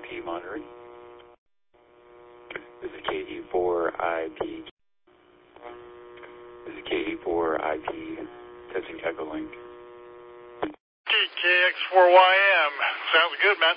IP monitoring. This is KD4IP. This is KD4IP testing Echo Link. KX4YM. Sounds good, man.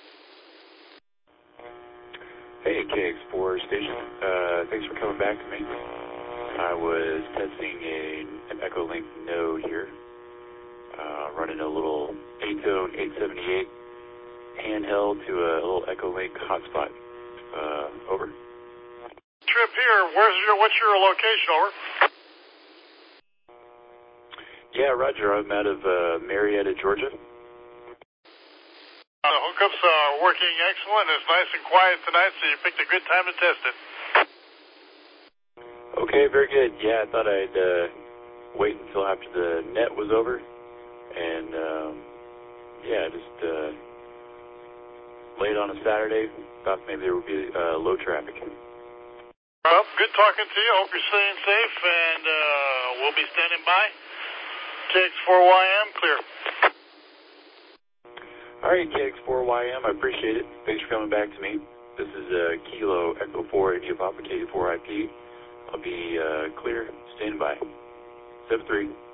Hey, KX4 station. Thanks for coming back to me. I was testing an Echo Link node here, running a little ATO 878 handheld to a little Echo Link hotspot. Over. Trip here. What's your location? Over. Yeah, Roger. I'm out of Marietta, Georgia. The hookups are working excellent. It's nice and quiet tonight, so you picked a good time to test it. Okay, very good. Yeah, I thought I'd wait until after the net was over, and yeah, just late on a Saturday. Thought maybe there would be low traffic. Well, good talking to you. Hope you're staying safe, and we'll be standing by. KX4YM, clear. All right, KX4YM, I appreciate it. Thanks for coming back to me. This is Kilo Echo 4 India Papa KD4IP. I'll be clear, standing by. 7-3.